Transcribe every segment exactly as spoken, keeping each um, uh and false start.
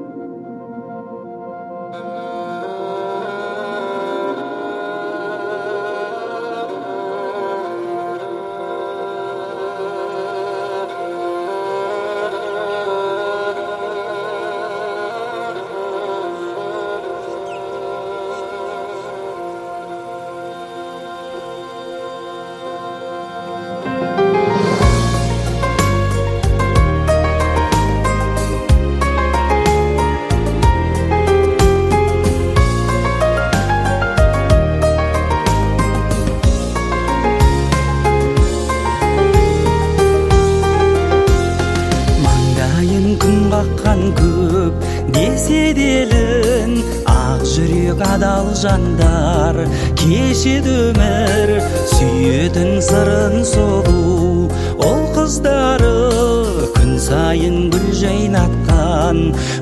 Көп десе делін ақ жүрек адал жандар кешеді өмір сүйетін сырын солу ол қыздары күн сайын гүл жайнатқан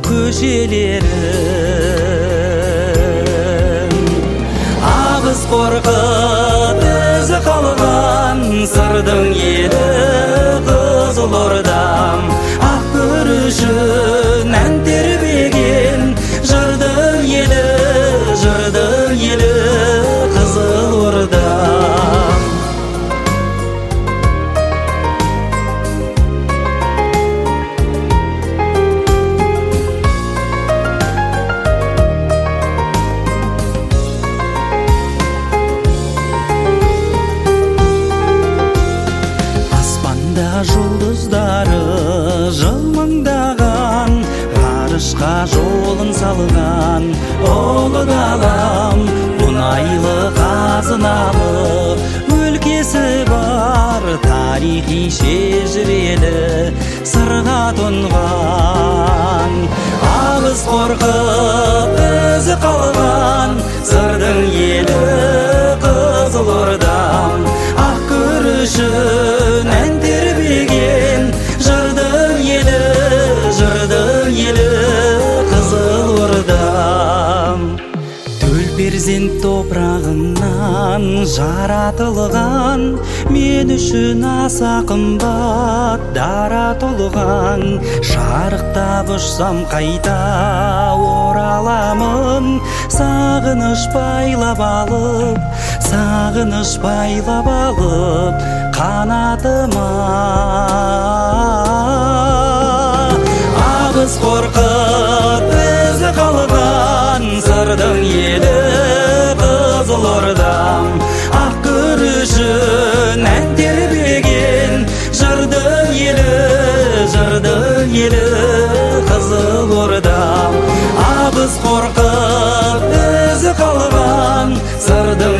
көшелерін ағыс қорқып өзі қалған сырдың елі Қызылордам ақ күрішін ән тербеген жырдың елі жырдың елі Қызылордам. Жұлдыздары жылмыңдаған ғарышқа жолын салған ұлы далам мұнайлы қазыналы өлкесі бар тарихи шежірелі сырға тұнған ағыс қорқып өзі қалған сырдың елі Қызылордам ақ күрішін ән тербеген жырдың елі жырдың елі Қызылордам. Төл перзент топырағынан жаратылған мен үшін аса қымбат дара толған шарықтап ұшсам қайта ораламын сағыныш байлап алып сағыныш байлап алып қанатыма ағыс қорқып өзі қалған сырдың елі Қызылордам ақ күрішін ән тербеген жырдың елі жырдың елі Қызылордам ағыс қорқып өзі қалған сырдың